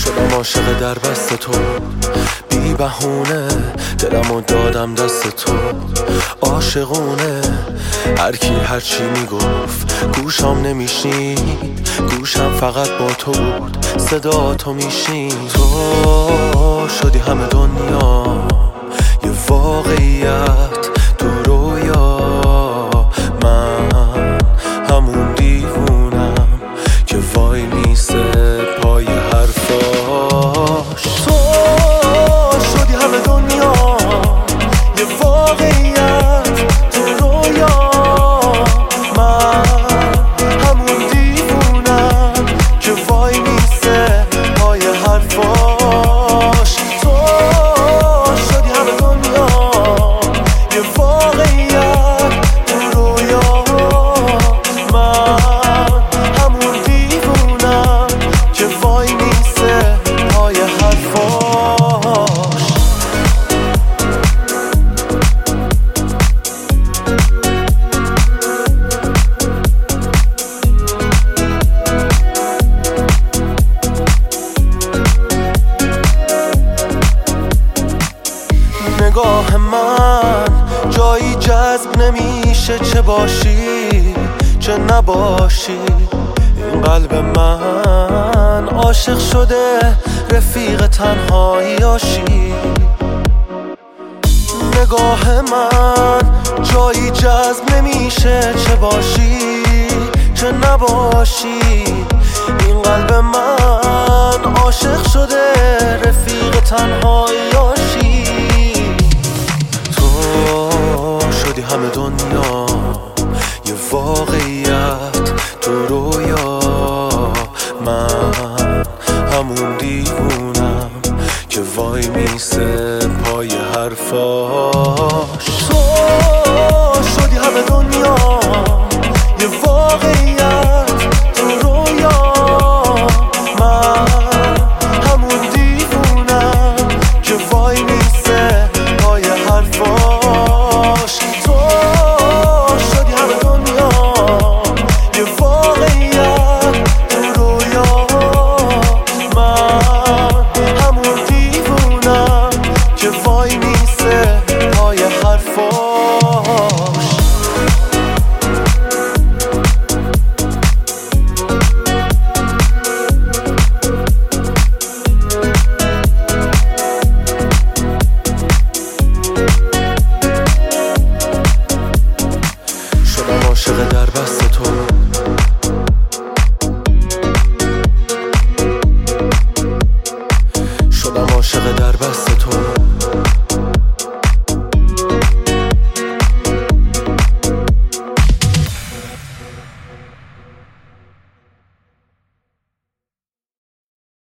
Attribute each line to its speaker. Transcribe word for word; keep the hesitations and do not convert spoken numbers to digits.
Speaker 1: شدم عاشق در بست تو، بی بهونه دلمو دادم دست تو. عاشقونه هر کی هر چی میگفت گوشم نمیشنید، گوشم فقط با تو بود، صدا تو میشنید. تو شدی همه دنیا یه واقعیت تو رویا، من همون دیوونم که وای میسه پای حرفاش. تو شدی همه دنیا یه واقعیت تو رویا، من همون دیوونم که وای میسه پای حرفاش. تو شدی همه دنیا یه واقعیت تو رویا، من همون دیوونم که وای میسه پای حرفاش. نگاه من جایی جذب نمیشه، چه باشی چه نباشی. این قلب من عاشق شده رفیق تنهاییاشی. نگاه من جایی جذب نمیشه، چه باشی چه نباشی. این قلب من عاشق شده رفیق تنهاییاشی. شدی همه دنیا یه واقعیت تو رویا، من همون دیوونم که وای میسه پای حرفاش.